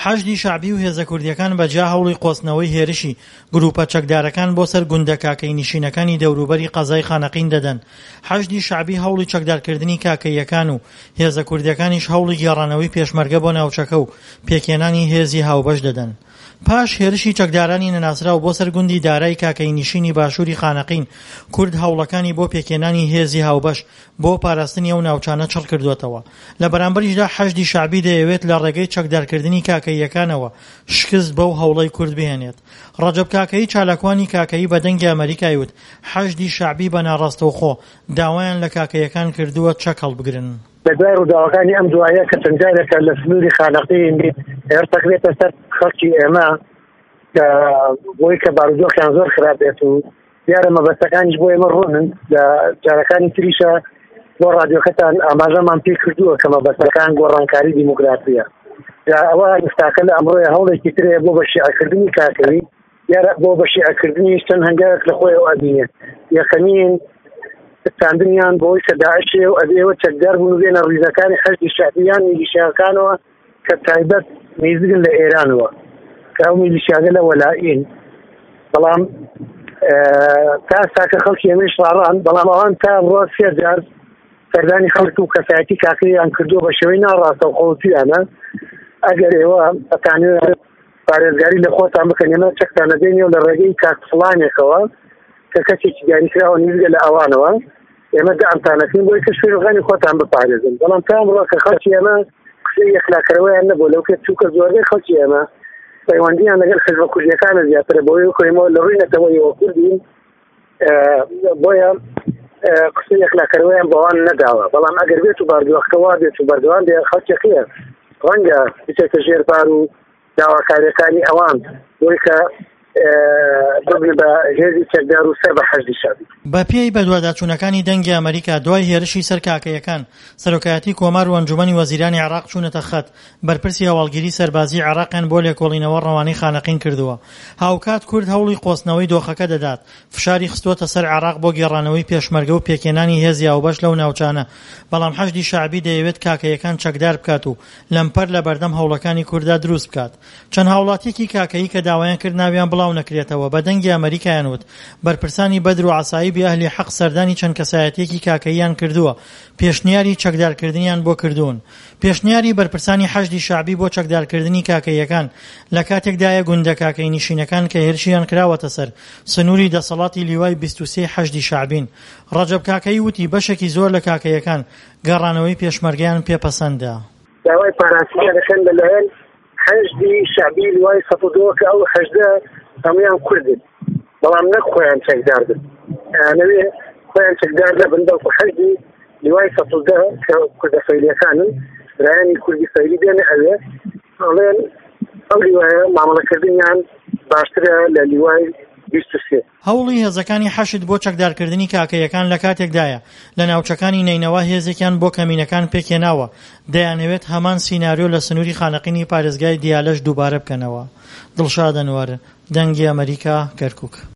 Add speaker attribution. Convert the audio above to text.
Speaker 1: حەشدی شەعبی و هێزە کوردیەکان بەجیا هەوڵی قۆچنەوەی هێرشی گروپە چەکدارەکان بۆ سەر گوندە کاکەی نشینەکانی دەوروبەری قەزای خانەقین دەدەن. حەشدی شەعبی هەوڵی چەکدارکردنی کاکەیەکان و هێزە کوردیەکانیش هەوڵی گێڕانەوەی پێشمەرگە بۆ ناوچەکە و پێکێنانی هێزی هاوبەش دەدەن. پاش هێرشی چەکدارانی نەناسراو بۆ سەر گوندی دارای کاکەی نشینی باشووری خانەقین، کورد هەوڵەکانی بۆ پێکێنانی هێزی هاوبەش بۆ پاراستنی ئەو ناوچانە چڕ کردوێتەوە. لە بەرامبەریشدا حەشدی شەعبی دەیەوێت لە ڕێگەی چەکدارکردنی کاکەیەکانەوە شکست بەو هەوڵەی کورد بهێنێت. ڕەجەب کاکەیی چالاکوانی کاکەیی بە دەنگی ئەمریکای وت حەشدی شەعبی بە ناڕاستەوخۆ داوایان لە کاکەیەکان کردووە چەک هەڵبگرن.
Speaker 2: بەدوای ڕووداوەکانی ئەم دوایە کە چەندجارێکە لە سنووری خانەقین هێرتەکرێتە سەر خەڵکی ئێمە کە بۆی کە بارودۆخیان زۆر خراپ بێت و دیارە مەبەستەکانیش بۆ ئێمە ڕوونن لە جارەکانی تریشە بۆ ڕادیۆکەتان ئاماژەمان پێ کردووە کە مەبەستەکان گۆڕانکاری دیموکراسیە. ئەوە ئێستاکە لە ئەمڕۆیە هەوڵێکی ترەیە بۆ بە شیعەکردنی کاکەوی، دیارە بۆ بە شیعەکردنی چەند هەنگاوێک لە خۆی ئەبینێت. یەکەمین ستاندنیان بۆی کە داعشێ و ئەبێەوە چەکدار بوون و بێنە ڕیزەکانی حەشدی شەعبیان میلیشیاکانەوە کە تایبەت نێزگن لە ئێرانەوە کە ئەو میلیشیاگە لە وەلائین. بەڵام تا ساکە خەڵکی ئێمەش ڕاڕان، بەڵام ئەوان تا ئەمڕۆ سێ جار سەردانی خەڵک و کەسایەتی کاکەیان کردووە بە شێوەی ناڕاستەوخۆوتیانە. ئەگەر ئێوە ئەتانوێت پارێزگاری لە خۆتان بکەن ئێمە چەکتان نەدەینەوە لە ڕێگەی کاک فڵانێکەوە کە کەسێکی دیاریکراوە نزگە لە ئەوانەوە، ئێمە دامتانەکەین بۆی کە شوێنەکانی خۆتان بپارێزن. بەڵام تا ئەمڕۆ کە خەڵکی ئێمە قسەی یەکلاکەرەوەیان نەبوو لەو کە چووکە زۆربەی خەڵکی ئێمە پەیوەندیان لەگەڵ حیزب کوردیەکانە زیاترە بۆی خۆیمەوە لە ڕووی نەتەوەیەوە کوردین، بۆیە قسەی یەکلاکەرەوەیان بەوان نەداوە. بەڵام ئەگەر بێت و باردووەخەوە بێت و بەردەوام بێ خەڵکێکەیە ڕەنگە بچێتە ژێربار و داواکاریەکانی ئەوان بۆی کە ببن بە هێزی چەکدار و سەر بە حەشدی شەعبی.
Speaker 1: بە پێی بەدواداچوونەکانی دەنگی ئەمریکا دوای هێرشی سەر کاکەیەکان، سەرۆکایەتی کۆمار و ئەنجومەنی وەزیرانی عێراق چوونەتە خەت، بەرپرسی هەواڵگیری سەربازی عێراقیان بۆ لێکۆڵینەوە ڕەوانەی خانەقین کردووە. هاوکات کورد هەوڵی قۆچنەوەی دۆخەکە دەدات، فشاری خستووەتە سەر عێراق بۆ گێڕانەوەی پێشمەرگە و پێکێنانی هێزی هاوبەش لەو ناوچانە. بەڵام حەشدی شەعبی دەیەوێت کاکەیەکان چەکدار بکات و لەمپەر لە بەردەم هەوڵەکانی کووردا دروست بکات. چەند هاوڵاتیەکی کاکەیی کە داوایان کرد ناویان بڵاو نەکرێتەوە بە دەنگی ئەمریکایان وت بەرپرسانی بەدر و عەسایبی ئەهلی حەق سەردانی چەند کەسایەتیەکی کاکەییان کردووە، پێشنیاری چەکدارکردنیان بۆ کردوون. پێشنیاری بەرپرسانی حەشدی شەعبی بۆ چەکدارکردنی کاکەیەکان لە کاتێکدایە گوندە کاکەی نشینەکان کە هێرشیان کراوەتە سەر سنووری دەسەڵاتی لیوای 23 حەشدی شەعبین. ڕەجەب کاکەیی وتی بەشێکی زۆر لە کاکەیەکان گەڕانەوەی پێشمەرگەیان پێپەسەندە.
Speaker 2: داوای پاراستنیان دەکەن لەلایەن حەشدی شەعبی لیوای 102 کە ئەو حەشدە هەموویان کوردن، بەڵام نەک خۆیان چەکدار بن، نەوێ خۆیان چەکدار نەبن، بەڵکو حەشدی لیوای 102 کە کوردە فەیلیەکانن برایانی کوردی فەیلی بێنە ئەوێ ئەڵێن ئەو لیوایە مامەڵەکردنیان باشترە لە لیوای 23.
Speaker 1: هەوڵی هێزەکانی حەشد بۆ چەکدارکردنی کاکەیەکان لە کاتێکدایە لە ناوچەکانی نینەوە هێزێکیان بۆ کەمینەکان پێکێناوە، دەیانەوێت هەمان سیناریۆ لە سنووری خانەقینی پارێزگای دیالەش دووبارە بکەنەوە. دڵشاد ئەنوەر، دەنگی ئەمریکا، کەرکووک.